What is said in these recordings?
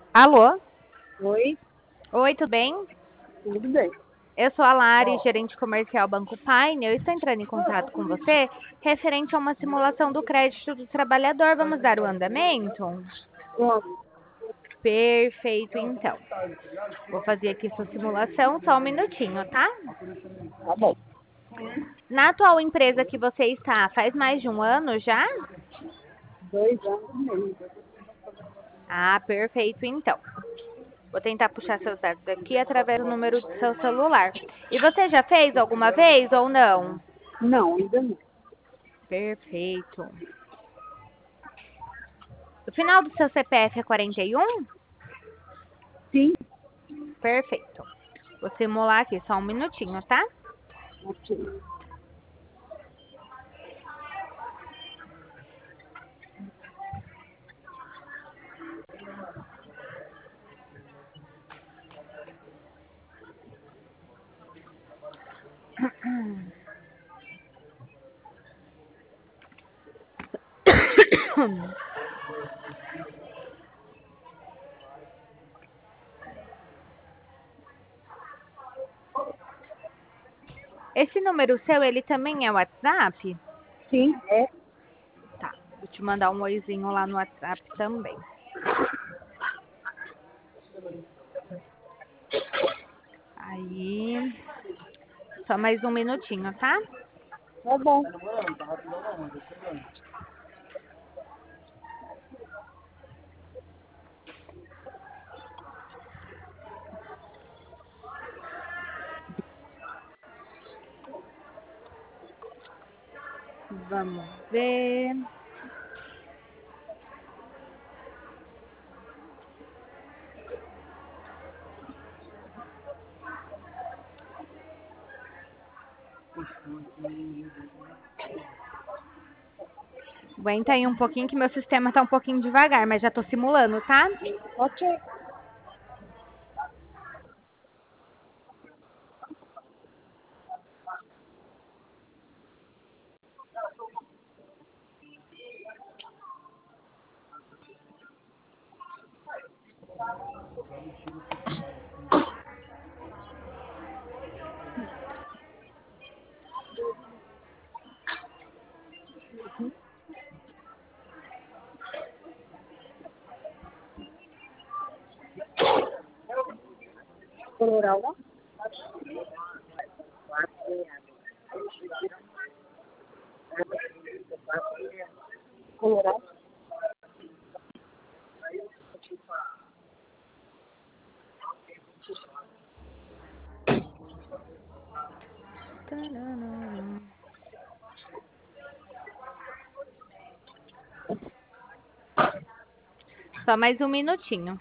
Alô? Oi, Oi, tudo bem? tudo bem. Eu sou a Lari, gerente comercial Banco Paine. Eu estou entrando em contato com você referente a uma simulação do crédito do trabalhador. Vamos dar o andamento? Vamos, Perfeito, então. Vou fazer aqui sua simulação, só um minutinho, tá? tá bom. Na atual empresa que você está, faz mais de um ano já? 2 anos e meio. Ah, perfeito, então. Vou tentar puxar seus dados aqui através do número do seu celular. E você já fez alguma vez ou não? Não, ainda não. Perfeito. O final do seu CPF é 41? Sim, Perfeito. Vou simular aqui só um minutinho, tá? ok. Esse número seu, ele também é WhatsApp? Sim, é. Tá. Vou te mandar um oizinho lá no WhatsApp também. Aí. Só mais um minutinho, tá? Tá bom. Vamos ver. Aguenta aí um pouquinho que meu sistema tá um pouquinho devagar, mas já tô simulando, tá? Ok. Coloral, não? Coloral. Só mais um minutinho.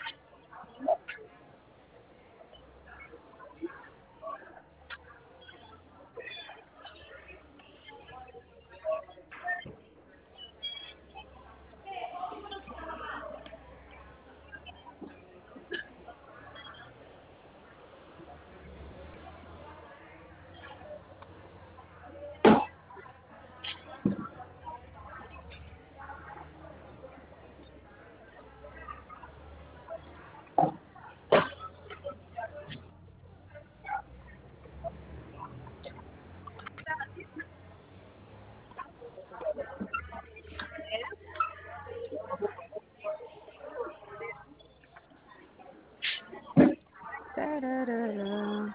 Tararara.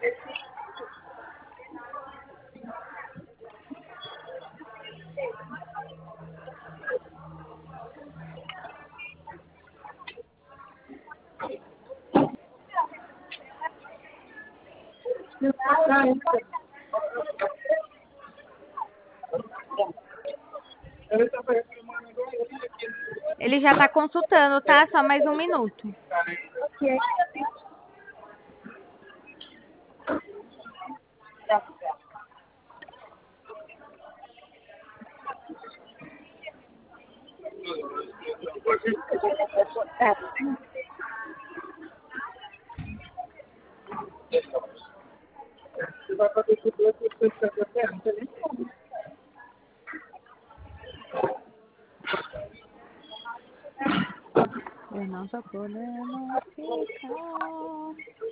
Ele já tá consultando, tá? Só mais um minuto. Ok. Você vai fazer isso duas pessoas que você quer, não tem nem como. Eu não tô podendo ficar.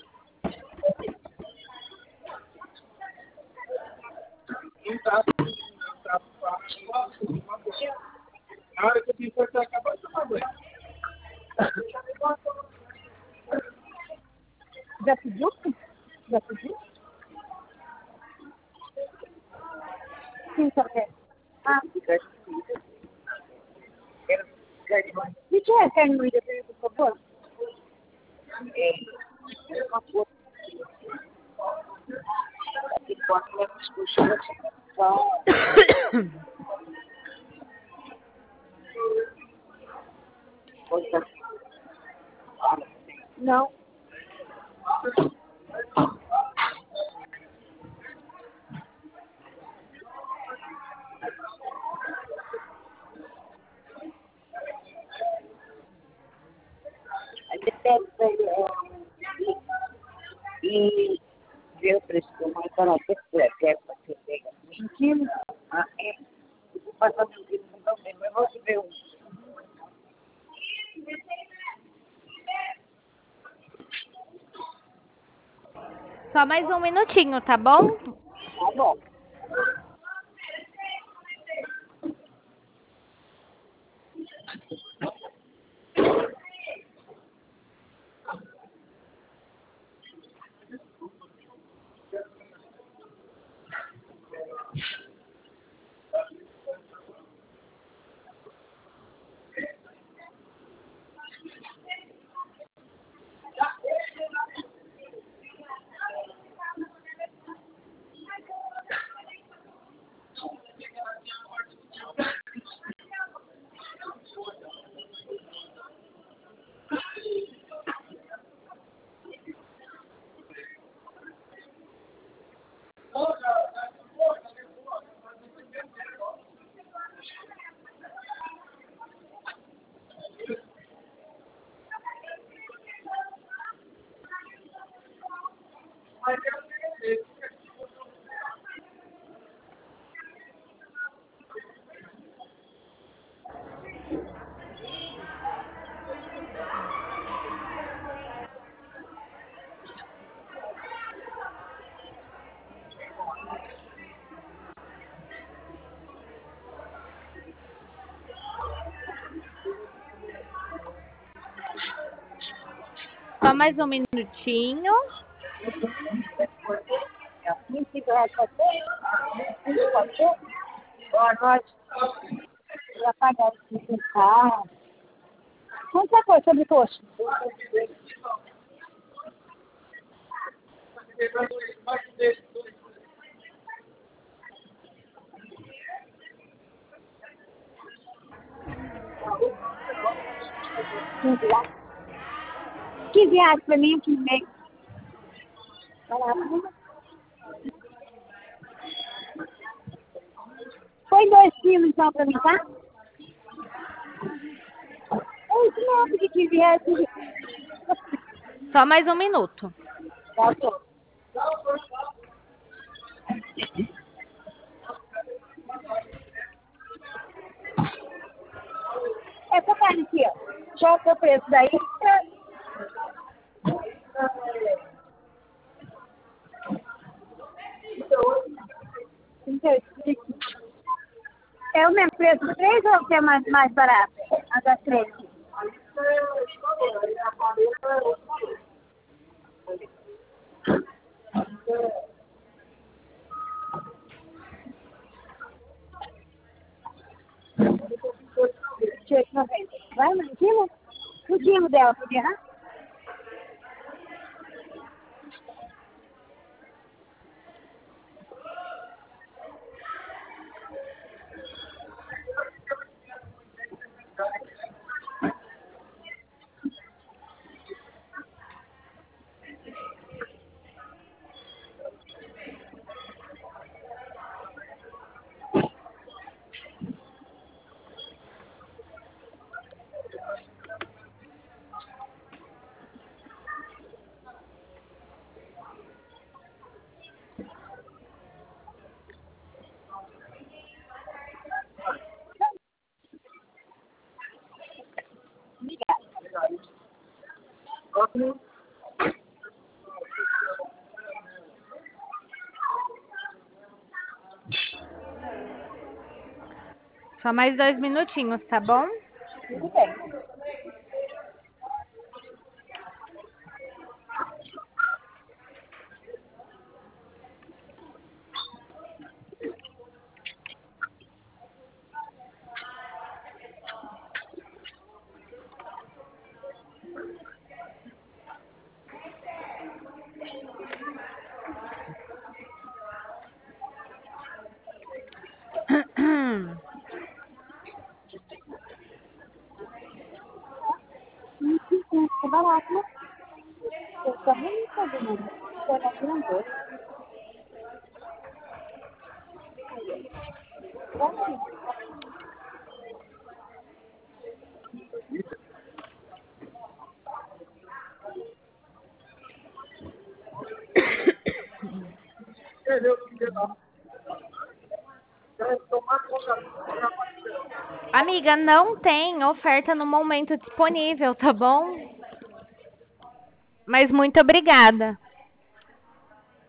Na hora que eu disse, você acabou de tomar banho. Já pediu? Já pediu? Sim, só quer. Ah, o que é carne moída, por favor? Não. E ver o preço do mais barato que é para você pegar. Um quilo? Ah, é. Passar um quilo também, mas vou ver um. Só mais um minutinho, tá bom? Tá bom. Só mais um minutinho. Pode ser? Boa noite. Já pagaram o carro. Quanto é coisa sobre coxa? R$15 pra mim, R$15,5. Põe 2 quilos então pra mim, tá? É isso mesmo, de R$15. Só mais um minuto. Tá bom. Essa carne aqui, ó. Joga o preço daí. É o mesmo preço do 3 ou que é mais barato? A das 3. Vai, um quilo? Um quilo dela, podia, né? Só mais 2 minutinhos, tá bom? Tudo bem. É barato, né? Eu também não tô vendo. Tô na grande. Amiga, não tem oferta no momento disponível, tá bom? Mas muito obrigada.